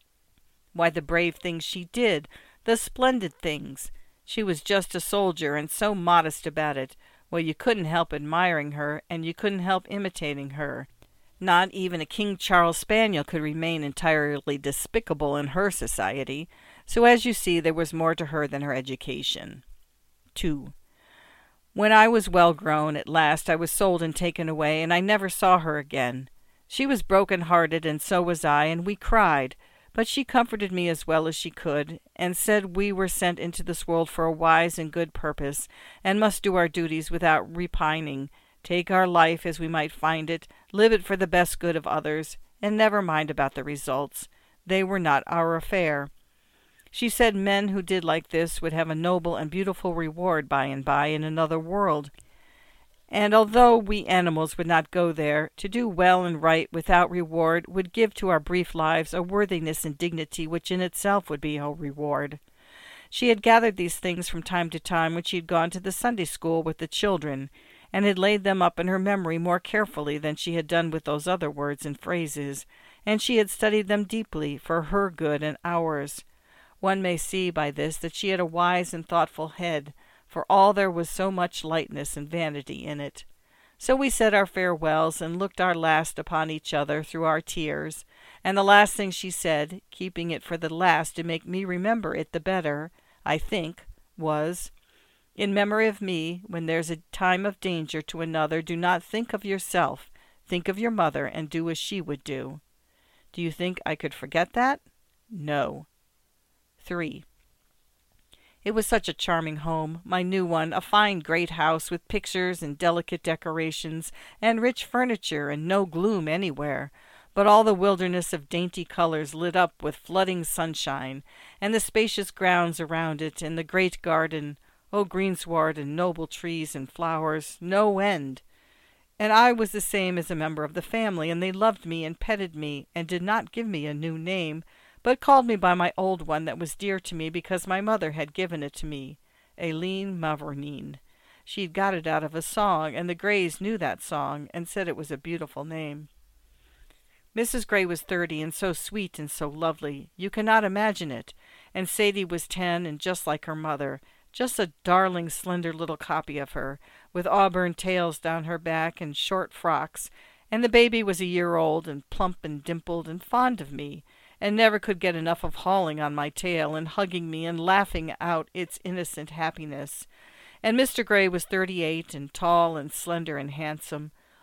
Why, the brave things she did, the splendid things! She was just a soldier, and so modest about it. Well, you couldn't help admiring her, and you couldn't help imitating her. Not even a King Charles Spaniel could remain entirely despicable in her society, so as you see there was more to her than her education. 2. When I was well grown, at last I was sold and taken away, and I never saw her again. She was broken-hearted, and so was I, and we cried. But she comforted me as well as she could, and said we were sent into this world for a wise and good purpose, and must do our duties without repining, take our life as we might find it, live it for the best good of others, and never mind about the results. They were not our affair. She said men who did like this would have a noble and beautiful reward by and by in another world. And although we animals would not go there, to do well and right without reward would give to our brief lives a worthiness and dignity which in itself would be a reward. She had gathered these things from time to time when she had gone to the Sunday school with the children, and had laid them up in her memory more carefully than she had done with those other words and phrases, and she had studied them deeply for her good and ours. One may see by this that she had a wise and thoughtful head, for all there was so much lightness and vanity in it. So we said our farewells, and looked our last upon each other through our tears, and the last thing she said, keeping it for the last to make me remember it the better, I think, was, "In memory of me, when there's a time of danger to another, do not think of yourself, think of your mother, and do as she would do." Do you think I could forget that? No. 3. It was such a charming home, my new one, a fine great house with pictures and delicate decorations and rich furniture and no gloom anywhere, but all the wilderness of dainty colors lit up with flooding sunshine, and the spacious grounds around it, and the great garden, greensward and noble trees and flowers, no end. And I was the same as a member of the family, and they loved me and petted me, and did not give me a new name, but called me by my old one that was dear to me because my mother had given it to me, Aileen Mavourneen. She had got it out of a song, and the Greys knew that song, and said it was a beautiful name. Mrs. Grey was 30, and so sweet and so lovely. You cannot imagine it. And Sadie was 10, and just like her mother, just a darling, slender little copy of her, with auburn tails down her back and short frocks, and the baby was a year old, and plump and dimpled, and fond of me, and never could get enough of hauling on my tail and hugging me and laughing out its innocent happiness. And Mr. Grey was 38, and tall and slender and handsome,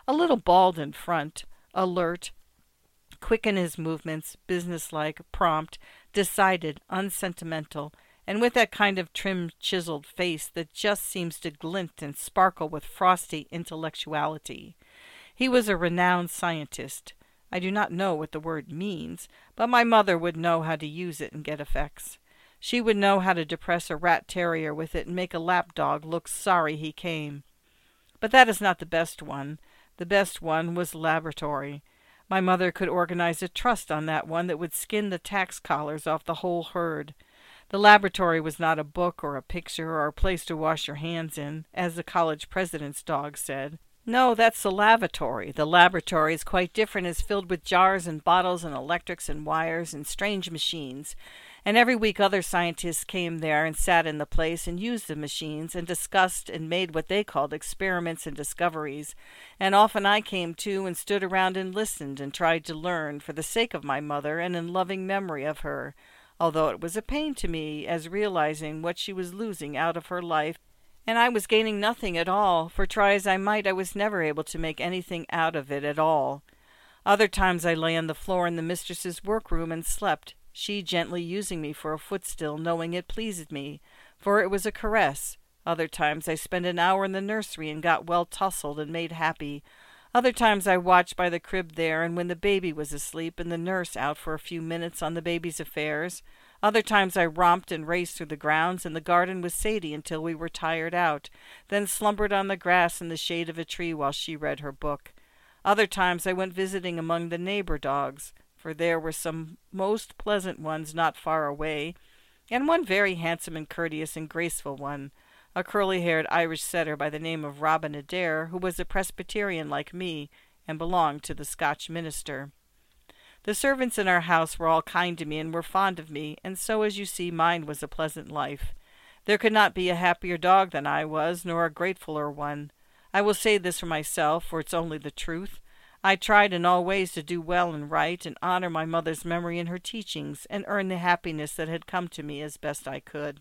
a little bald in front, alert, quick in his movements, businesslike, prompt, decided, unsentimental, and with that kind of trim, chiseled face that just seems to glint and sparkle with frosty intellectuality. He was a renowned scientist. I do not know what the word means, but my mother would know how to use it and get effects. She would know how to depress a rat terrier with it and make a lapdog look sorry he came. But that is not the best one. The best one was laboratory. My mother could organize a trust on that one that would skin the tax collars off the whole herd. The laboratory was not a book or a picture or a place to wash your hands in, as the college president's dog said. No, that's the lavatory. The laboratory is quite different. It's filled with jars and bottles and electrics and wires and strange machines. And every week other scientists came there and sat in the place and used the machines and discussed and made what they called experiments and discoveries. And often I came too and stood around and listened and tried to learn for the sake of my mother and in loving memory of her, although it was a pain to me as realizing what she was losing out of her life, and I was gaining nothing at all, for try as I might I was never able to make anything out of it at all. Other times I lay on the floor in the mistress's workroom and slept, she gently using me for a footstool, knowing it pleased me, for it was a caress. Other times I spent an hour in the nursery and got well tousled and made happy. Other times I watched by the crib there, and when the baby was asleep and the nurse out for a few minutes on the baby's affairs. Other times I romped and raced through the grounds and the garden with Sadie until we were tired out, then slumbered on the grass in the shade of a tree while she read her book. Other times I went visiting among the neighbor dogs, for there were some most pleasant ones not far away, and one very handsome and courteous and graceful one, a curly-haired Irish setter by the name of Robin Adair, who was a Presbyterian like me, and belonged to the Scotch minister. The servants in our house were all kind to me and were fond of me, and so, as you see, mine was a pleasant life. There could not be a happier dog than I was, nor a gratefuller one. I will say this for myself, for it's only the truth. I tried in all ways to do well and right, and honor my mother's memory in her teachings, and earn the happiness that had come to me as best I could.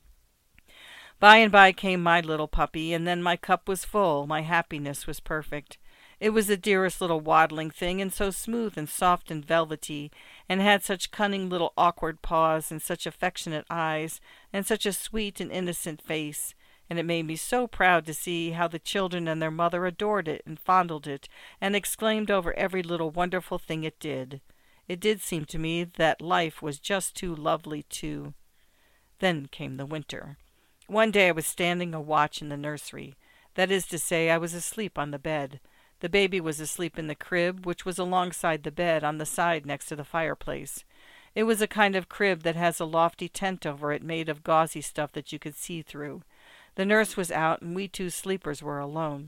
By and by came my little puppy, and then my cup was full, my happiness was perfect. It was the dearest little waddling thing, and so smooth and soft and velvety, and had such cunning little awkward paws, and such affectionate eyes, and such a sweet and innocent face, and it made me so proud to see how the children and their mother adored it and fondled it, and exclaimed over every little wonderful thing it did. It did seem to me that life was just too lovely too. Then came the winter. One day I was standing a watch in the nursery. That is to say, I was asleep on the bed. The baby was asleep in the crib, which was alongside the bed on the side next to the fireplace. It was a kind of crib that has a lofty tent over it made of gauzy stuff that you could see through. The nurse was out, and we two sleepers were alone.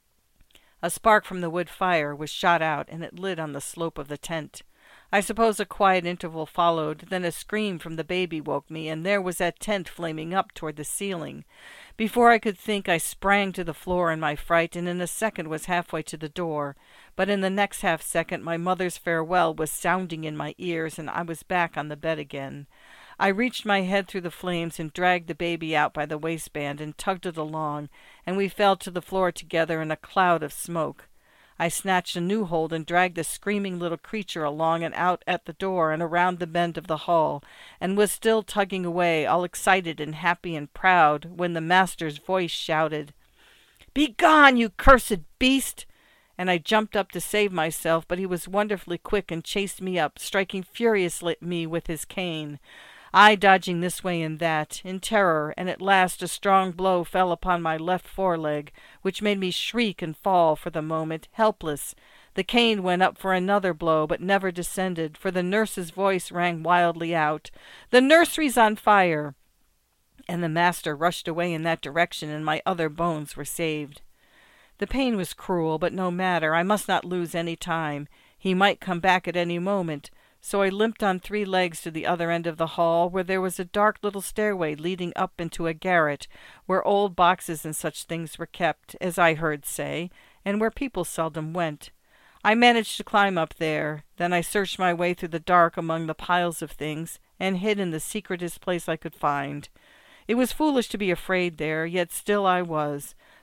A spark from the wood fire was shot out, and it lit on the slope of the tent. I suppose a quiet interval followed, then a scream from the baby woke me, and there was that tent flaming up toward the ceiling. Before I could think, I sprang to the floor in my fright, and in a second was halfway to the door. But in the next half-second my mother's farewell was sounding in my ears, and I was back on the bed again. I reached my head through the flames and dragged the baby out by the waistband and tugged it along, and we fell to the floor together in a cloud of smoke. I snatched a new hold and dragged the screaming little creature along and out at the door and around the bend of the hall, and was still tugging away, all excited and happy and proud, when the master's voice shouted, "Begone, you cursed beast!" And I jumped up to save myself, but he was wonderfully quick and chased me up, striking furiously at me with his cane. I dodging this way and that, in terror, and at last a strong blow fell upon my left foreleg, which made me shriek and fall for the moment, helpless. The cane went up for another blow, but never descended, for the nurse's voice rang wildly out, "The nursery's on fire!" And the master rushed away in that direction, and my other bones were saved. The pain was cruel, but no matter, I must not lose any time. He might come back at any moment. So I limped on 3 legs to the other end of the hall, where there was a dark little stairway leading up into a garret, where old boxes and such things were kept, as I heard say, and where people seldom went. I managed to climb up there. Then I searched my way through the dark among the piles of things, and hid in the secretest place I could find. It was foolish to be afraid there, yet still I was.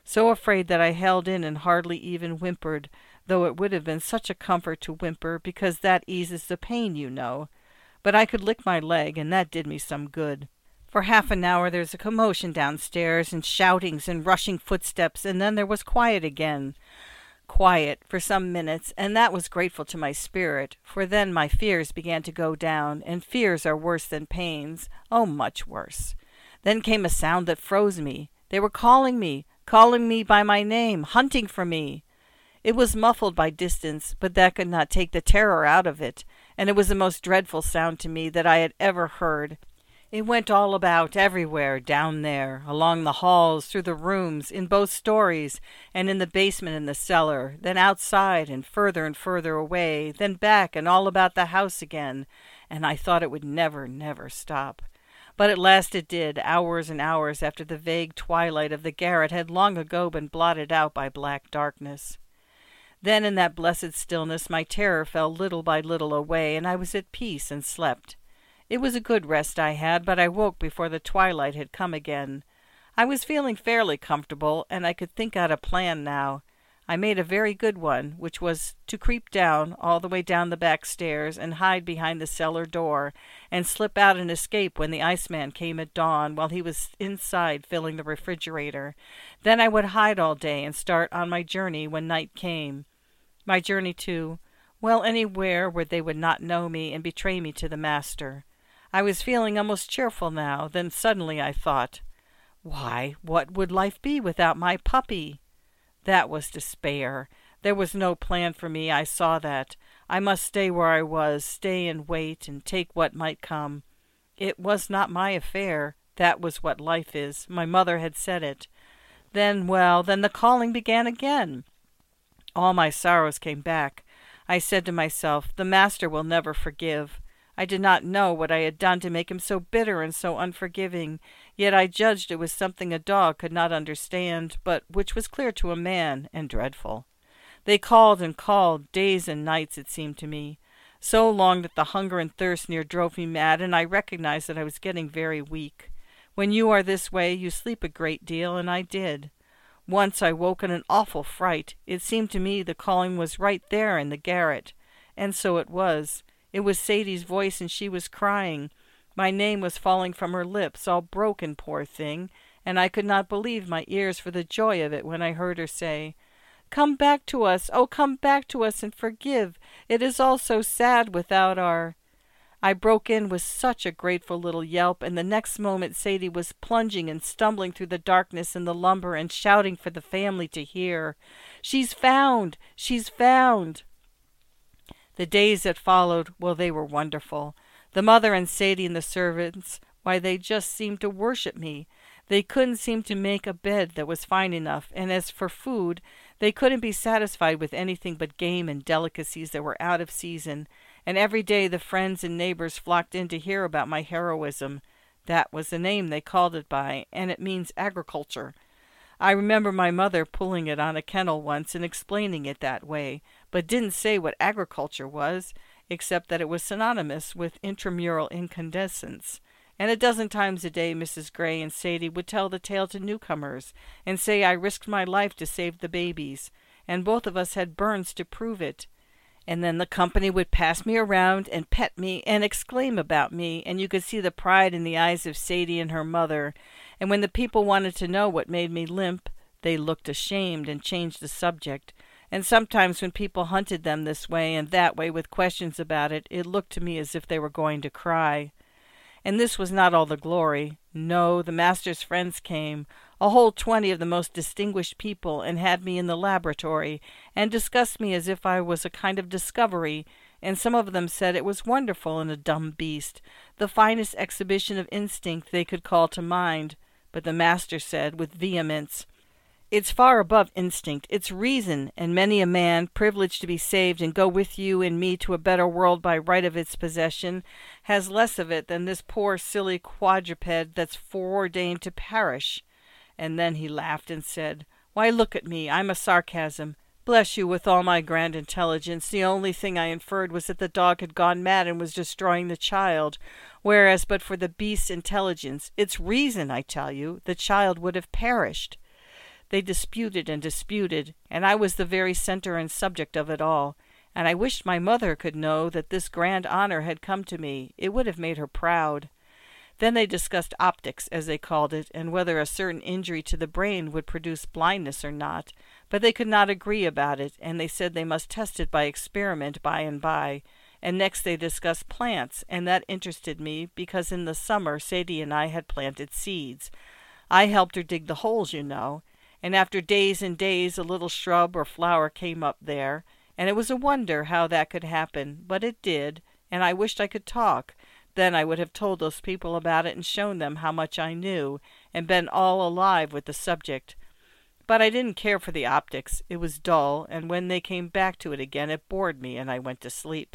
so afraid that I held in and hardly even whimpered, though it would have been such a comfort to whimper, because that eases the pain, you know. But I could lick my leg, and that did me some good. For half an hour there was a commotion downstairs, and shoutings and rushing footsteps, and then there was quiet again. Quiet for some minutes, and that was grateful to my spirit, for then my fears began to go down, and fears are worse than pains, oh, much worse. Then came a sound that froze me. They were calling me by my name, hunting for me. It was muffled by distance, but that could not take the terror out of it, and it was the most dreadful sound to me that I had ever heard. It went all about, everywhere, down there, along the halls, through the rooms, in both stories, and in the basement and the cellar, then outside and further away, then back and all about the house again, and I thought it would never, never stop. But at last it did, hours and hours after the vague twilight of the garret had long ago been blotted out by black darkness. Then in that blessed stillness my terror fell little by little away, and I was at peace and slept. It was a good rest I had, but I woke before the twilight had come again. I was feeling fairly comfortable, and I could think out a plan now. I made a very good one, which was to creep down, all the way down the back stairs, and hide behind the cellar door, and slip out and escape when the iceman came at dawn, while he was inside filling the refrigerator. Then I would hide all day and start on my journey when night came. My journey to, well, anywhere where they would not know me and betray me to the master. I was feeling almost cheerful now. Then suddenly I thought, why, what would life be without my puppy? That was despair. There was no plan for me, I saw that. I must stay where I was, stay and wait, and take what might come. It was not my affair. That was what life is. My mother had said it. Then the calling began again. All my sorrows came back. I said to myself, the master will never forgive. I did not know what I had done to make him so bitter and so unforgiving, yet I judged it was something a dog could not understand, but which was clear to a man, and dreadful. They called and called, days and nights, it seemed to me, so long that the hunger and thirst near drove me mad, and I recognized that I was getting very weak. When you are this way, you sleep a great deal, and I did. Once I woke in an awful fright. It seemed to me the calling was right there in the garret, and so it was. It was Sadie's voice, and she was crying. My name was falling from her lips, all broken, poor thing, and I could not believe my ears for the joy of it when I heard her say, "Come back to us, oh, come back to us and forgive. It is all so sad without our—" I broke in with such a grateful little yelp, and the next moment Sadie was plunging and stumbling through the darkness in the lumber and shouting for the family to hear. "She's found! She's found!" The days that followed, well, they were wonderful. The mother and Sadie and the servants, why, they just seemed to worship me. They couldn't seem to make a bed that was fine enough, and as for food, they couldn't be satisfied with anything but game and delicacies that were out of season, and every day the friends and neighbors flocked in to hear about my heroism. That was the name they called it by, and it means agriculture. I remember my mother pulling it on a kennel once and explaining it that way, but didn't say what agriculture was, except that it was synonymous with intramural incandescence. And a dozen times a day Mrs. Gray and Sadie would tell the tale to newcomers, and say I risked my life to save the babies, and both of us had burns to prove it. And then the company would pass me around and pet me and exclaim about me, and you could see the pride in the eyes of Sadie and her mother. And when the people wanted to know what made me limp, they looked ashamed and changed the subject. And sometimes when people hunted them this way and that way with questions about it, it looked to me as if they were going to cry. And this was not all the glory. No, the master's friends came, a whole 20 of the most distinguished people, and had me in the laboratory, and discussed me as if I was a kind of discovery, and some of them said it was wonderful in a dumb beast, the finest exhibition of instinct they could call to mind. But the master said, with vehemence, "It's far above instinct, it's reason, and many a man, privileged to be saved and go with you and me to a better world by right of its possession, has less of it than this poor silly quadruped that's foreordained to perish." And then he laughed and said, "Why, look at me, I'm a sarcasm. Bless you, with all my grand intelligence, the only thing I inferred was that the dog had gone mad and was destroying the child, whereas but for the beast's intelligence, its reason, I tell you, the child would have perished." They disputed and disputed, and I was the very center and subject of it all, and I wished my mother could know that this grand honor had come to me. It would have made her proud. Then they discussed optics, as they called it, and whether a certain injury to the brain would produce blindness or not, but they could not agree about it, and they said they must test it by experiment by and by. And next they discussed plants, and that interested me, because in the summer Sadie and I had planted seeds. I helped her dig the holes, you know, and after days and days a little shrub or flower came up there, and it was a wonder how that could happen, but it did, and I wished I could talk. Then I would have told those people about it and shown them how much I knew, and been all alive with the subject. But I didn't care for the optics. It was dull, and when they came back to it again it bored me, and I went to sleep.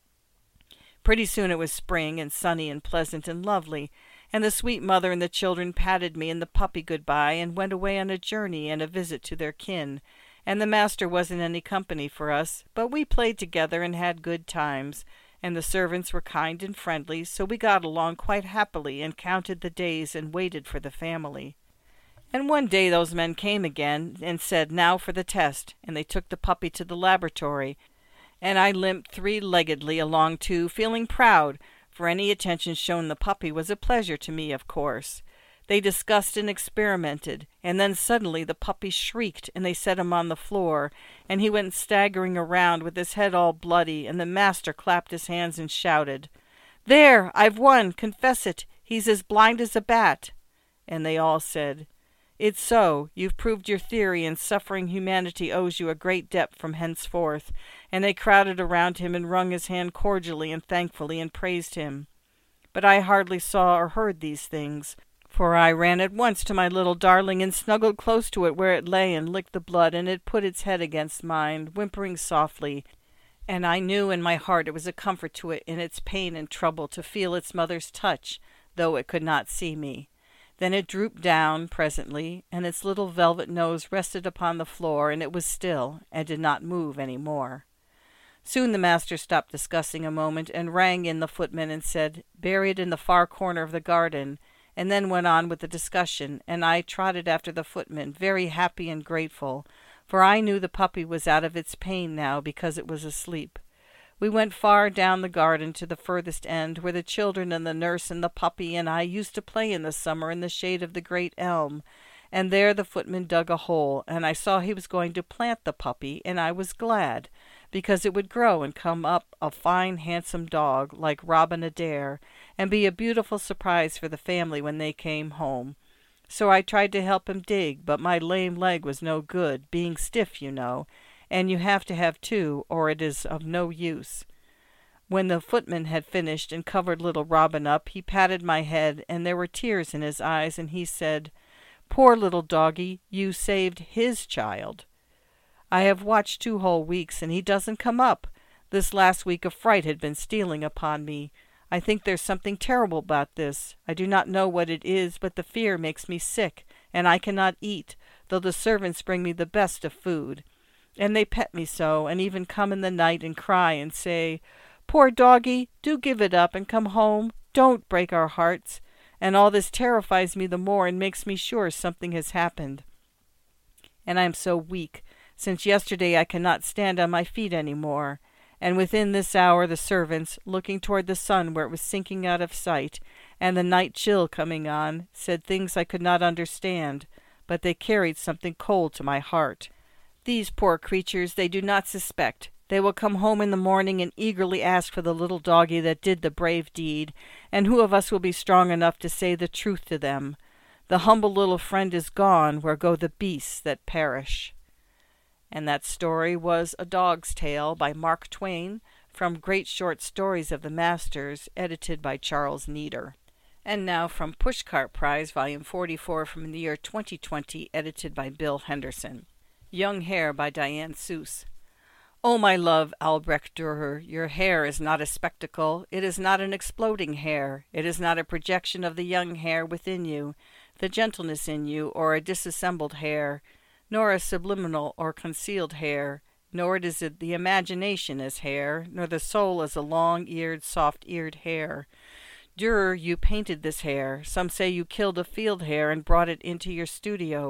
Pretty soon it was spring, and sunny and pleasant and lovely, and the sweet mother and the children patted me and the puppy good-bye and went away on a journey and a visit to their kin, and the master wasn't any company for us, but we played together and had good times, and the servants were kind and friendly, so we got along quite happily and counted the days and waited for the family. And one day those men came again and said, "Now for the test," and they took the puppy to the laboratory, and I limped three-leggedly along too, feeling proud, for any attention shown the puppy was a pleasure to me, of course. They discussed and experimented, and then suddenly the puppy shrieked, and they set him on the floor, and he went staggering around with his head all bloody, and the master clapped his hands and shouted, "There, I've won, confess it, he's as blind as a bat." And they all said, "It's so, you've proved your theory, and suffering humanity owes you a great debt from henceforth," and they crowded around him and wrung his hand cordially and thankfully and praised him. But I hardly saw or heard these things, for I ran at once to my little darling and snuggled close to it where it lay and licked the blood, and it put its head against mine, whimpering softly, and I knew in my heart it was a comfort to it in its pain and trouble to feel its mother's touch, though it could not see me. Then it drooped down presently, and its little velvet nose rested upon the floor, and it was still, and did not move any more. Soon the master stopped discussing a moment, and rang in the footman and said, "Bury it in the far corner of the garden," and then went on with the discussion, and I trotted after the footman, very happy and grateful, for I knew the puppy was out of its pain now because it was asleep. We went far down the garden to the furthest end, where the children and the nurse and the puppy and I used to play in the summer in the shade of the great elm, and there the footman dug a hole, and I saw he was going to plant the puppy, and I was glad, because it would grow and come up a fine handsome dog, like Robin Adair, and be a beautiful surprise for the family when they came home. So I tried to help him dig, but my lame leg was no good, being stiff, you know, and you have to have two, or it is of no use. When the footman had finished and covered little Robin up, he patted my head, and there were tears in his eyes, and he said, "Poor little doggy, you saved his child. I have watched 2 whole weeks, and he doesn't come up. This last week a fright had been stealing upon me. I think there's something terrible about this. I do not know what it is, but the fear makes me sick, and I cannot eat, though the servants bring me the best of food. And they pet me so, and even come in the night and cry and say, 'Poor doggy, do give it up and come home. Don't break our hearts.' And all this terrifies me the more and makes me sure something has happened. And I am so weak. Since yesterday I cannot stand on my feet any more. And within this hour the servants, looking toward the sun where it was sinking out of sight, and the night chill coming on, said things I could not understand, but they carried something cold to my heart. These poor creatures they do not suspect. They will come home in the morning and eagerly ask for the little doggy that did the brave deed, and who of us will be strong enough to say the truth to them? The humble little friend is gone, where go the beasts that perish." And that story was A Dog's Tale by Mark Twain, from Great Short Stories of the Masters, edited by Charles Needer. And now from Pushcart Prize, Volume 44, from the year 2020, edited by Bill Henderson. Young Hair by Diane Seuss. "Oh, my love, Albrecht Dürer, your hair is not a spectacle. It is not an exploding hair. It is not a projection of the young hair within you, the gentleness in you, or a disassembled hair, nor a subliminal or concealed hair, nor is it the imagination as hair, nor the soul as a long-eared, soft-eared hair. Dürer, you painted this hair. Some say you killed a field hare and brought it into your studio,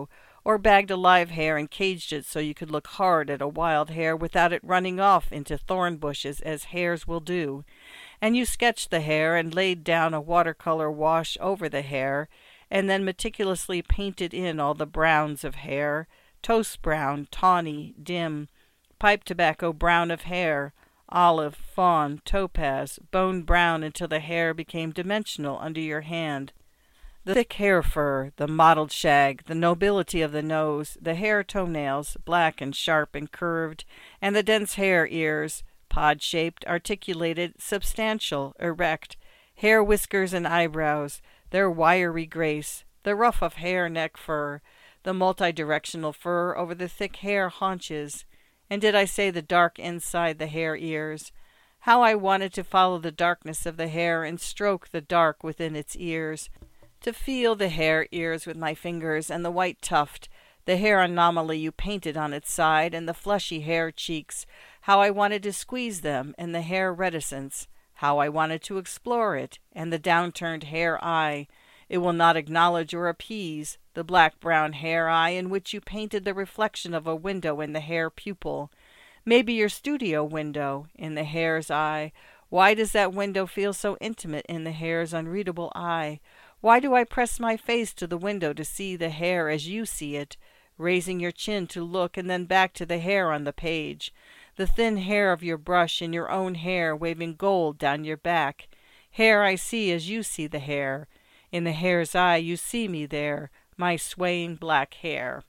or bagged a live hare and caged it so you could look hard at a wild hare without it running off into thorn bushes as hares will do, and you sketched the hare and laid down a watercolor wash over the hare, and then meticulously painted in all the browns of hare, toast brown, tawny, dim, pipe tobacco brown of hare, olive, fawn, topaz, bone brown until the hair became dimensional under your hand. The thick hair fur, the mottled shag, the nobility of the nose, the hair toenails, black and sharp and curved, and the dense hair ears, pod-shaped, articulated, substantial, erect, hair whiskers and eyebrows, their wiry grace, the ruff of hair neck fur, the multi-directional fur over the thick hair haunches, and did I say the dark inside the hair ears? How I wanted to follow the darkness of the hair and stroke the dark within its ears, to feel the hair ears with my fingers and the white tuft, the hair anomaly you painted on its side, and the fleshy hair cheeks, how I wanted to squeeze them, and the hair reticence, how I wanted to explore it, and the downturned hair eye, it will not acknowledge or appease, the black-brown hair eye in which you painted the reflection of a window in the hair pupil, maybe your studio window, in the hare's eye. Why does that window feel so intimate in the hare's unreadable eye? Why do I press my face to the window to see the hair as you see it, raising your chin to look and then back to the hair on the page, the thin hair of your brush and your own hair waving gold down your back, hair I see as you see the hair. In the hare's eye you see me there, my swaying black hair.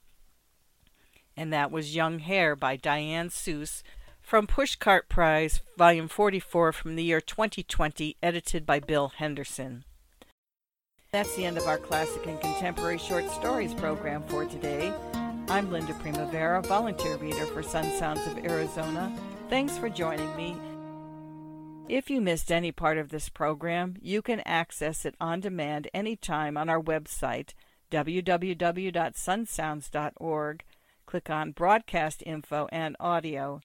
And that was Young Hare by Diane Seuss, from Pushcart Prize, Volume 44 from the year 2020, edited by Bill Henderson. That's the end of our Classic and Contemporary Short Stories program for today. I'm Linda Primavera, volunteer reader for Sun Sounds of Arizona. Thanks for joining me. If you missed any part of this program, you can access it on demand anytime on our website, www.sunsounds.org. Click on Broadcast Info and Audio.